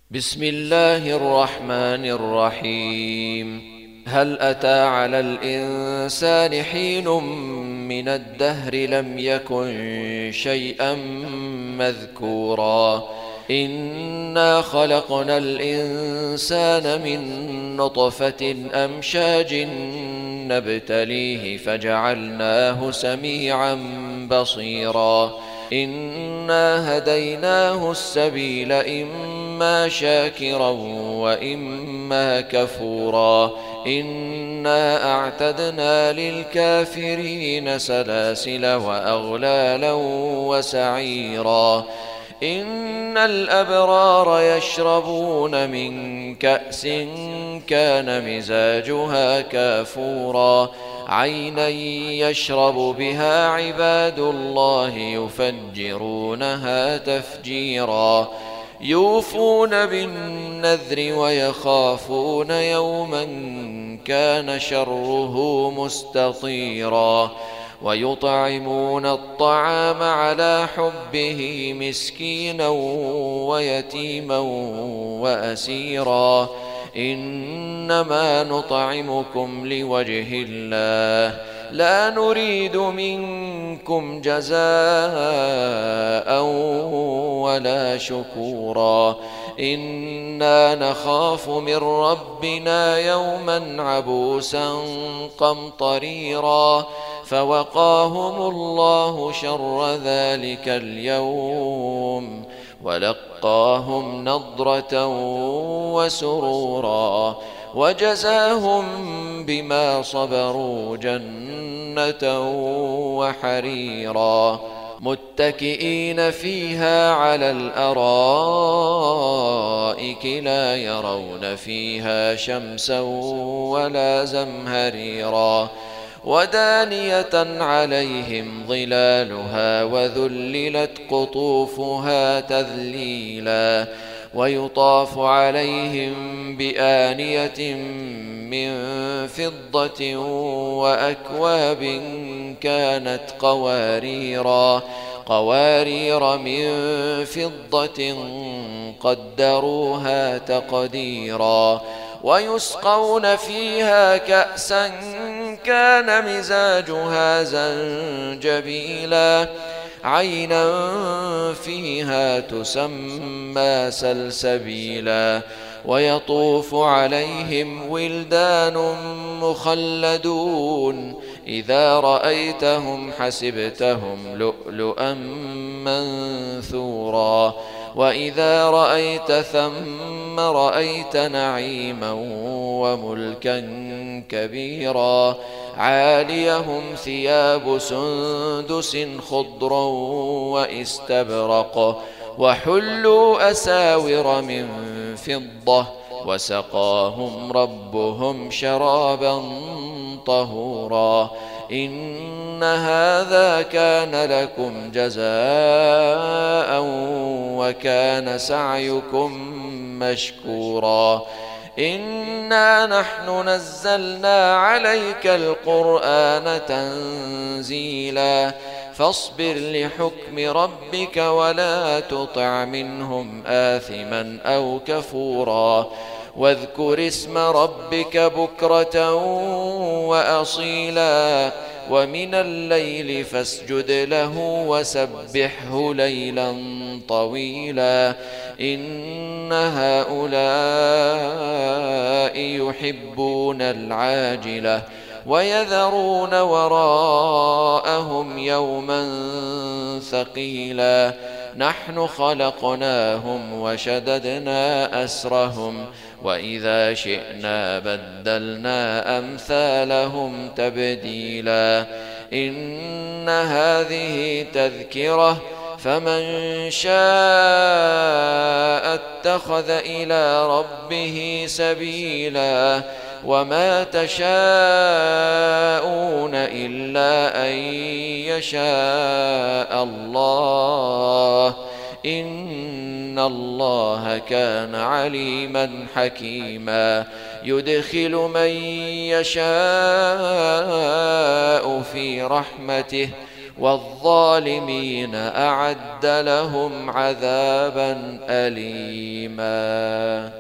بسم الله الرحمن الرحيم. هل أتى على الإنسان حين من الدهر لم يكن شيئا مذكورا إنا خلقنا الإنسان من نطفة أمشاج نبتليه فجعلناه سميعا بصيرا إنا هديناه السبيل إما شاكرا وإما كفورا إنا أعتدنا للكافرين سلاسل وأغلالا وسعيرا إن الأبرار يشربون من كأس كان مزاجها كافورا عينا يشرب بها عباد الله يفجرونها تفجيرا يوفون بالنذر ويخافون يوما كان شره مستطيرا ويطعمون الطعام على حبه مسكينا ويتيما وأسيرا إنما نطعمكم لوجه الله لا نريد منكم جزاء ولا شكورا إنا نخاف من ربنا يوما عبوسا قمطريرا فوقاهم الله شر ذلك اليوم ولقاهم نضرة وسرورا وجزاهم بما صبروا جنة وحريرا متكئين فيها على الأرائك لا يرون فيها شمسا ولا زمهريرا ودانية عليهم ظلالها وذللت قطوفها تذليلا ويطاف عليهم بآنية من فضة وأكواب كانت قوارير من فضة قدروها تقديرا ويسقون فيها كأسا كان مزاجها زنجبيلا عينا فيها تسمى سلسبيلا ويطوف عليهم ولدان مخلدون إذا رأيتهم حسبتهم لؤلؤا منثورا وإذا رأيت ثم رأيت نعيما وملكا كبيرا عاليهم ثياب سندس خضر واستبرق وحلوا أساور من فضة وسقاهم ربهم شرابا طهورا إن هذا كان لكم جزاء وكان سعيكم مشكورا إنا نحن نزلنا عليك القرآن تنزيلا فاصبر لحكم ربك ولا تطع منهم آثما أو كفورا واذكر اسم ربك بكرة وأصيلا ومن الليل فاسجد له وسبحه ليلا طويلا إن هؤلاء يحبون العاجلة ويذرون وراءهم يوما ثقيلا نحن خلقناهم وشددنا أسرهم وإذا شئنا بدلنا أمثالهم تبديلا إن هذه تذكرة فمن شاء اتخذ إلى ربه سبيلا وما تشاءون إلا أن يشاء الله إن الله كان عليما حكيما يدخل من يشاء في رحمته والظالمين أعد لهم عذابا أليما.